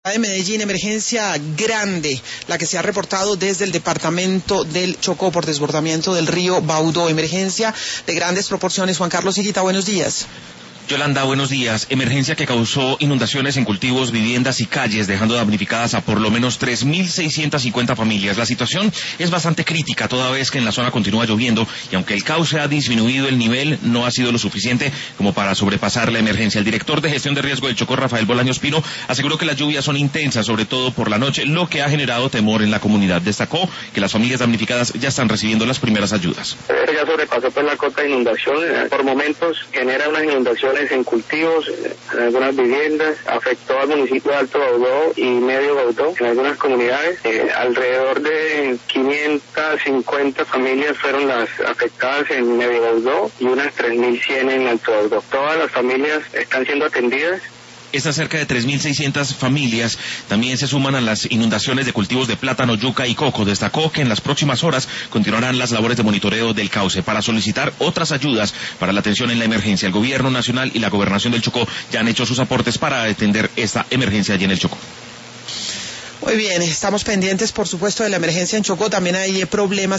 De Medellín, emergencia grande, la que se ha reportado desde el departamento del Chocó por desbordamiento del río Baudó. Emergencia de grandes proporciones. Juan Carlos Higuita, buenos días. Yolanda, buenos días. Emergencia que causó inundaciones en cultivos, viviendas y calles, dejando damnificadas a por lo menos 3.650 familias. La situación es bastante crítica, toda vez que en la zona continúa lloviendo, y aunque el cauce ha disminuido, el nivel no ha sido lo suficiente como para sobrepasar la emergencia. El director de gestión de riesgo del Chocó, Rafael Bolaños Pino, aseguró que las lluvias son intensas, sobre todo por la noche, lo que ha generado temor en la comunidad. Destacó que las familias damnificadas ya están recibiendo las primeras ayudas. Ya sobrepasó pues la cota de inundación, por momentos genera unas inundaciones en cultivos, en algunas viviendas, afectó al municipio de Alto Baudó y Medio Baudó, en algunas comunidades. Alrededor de 550 familias fueron las afectadas en Medio Baudó y unas 3.100 en Alto Baudó. Todas las familias están siendo atendidas. Estas cerca de 3.600 familias también se suman a las inundaciones de cultivos de plátano, yuca y coco. Destacó que en las próximas horas continuarán las labores de monitoreo del cauce para solicitar otras ayudas para la atención en la emergencia. El gobierno nacional y la gobernación del Chocó ya han hecho sus aportes para atender esta emergencia allí en el Chocó. Muy bien, estamos pendientes, por supuesto, de la emergencia en Chocó. También hay problemas